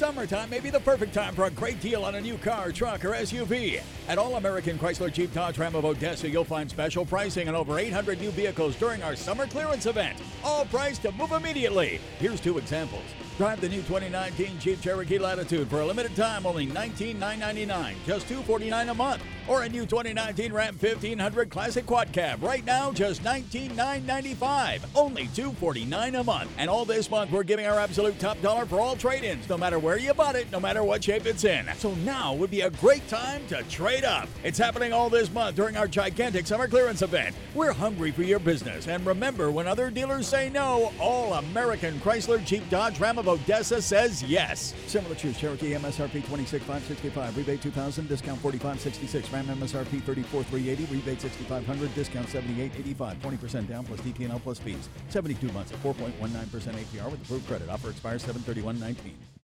Summertime may be the perfect time for a great deal on a new car, truck, or SUV. At All American Chrysler Jeep Dodge Ram of Odessa, you'll find special pricing on over 800 new vehicles during our summer clearance event. All priced to move immediately. Here's two examples. Drive the new 2019 Jeep Cherokee Latitude for a limited time, only $19,999, just $249 a month. Or a new 2019 Ram 1500 Classic Quad Cab, right now just $19,995, only $249 a month. And all this month, we're giving our absolute top dollar for all trade-ins, no matter where you bought it, no matter what shape it's in. So now would be a great time to trade up. It's happening all this month during our gigantic summer clearance event. We're hungry for your business. And remember, when other dealers say no, All American Chrysler Jeep Dodge Ram of Odessa says yes. Similar choose Cherokee MSRP $26,565, rebate $2,000, discount $45.66. Ram MSRP $34,380, rebate $6,500, discount $78.85. 20% down plus DTNL plus fees. 72 months at 4.19% APR with approved credit. Offer expires 7/31/19.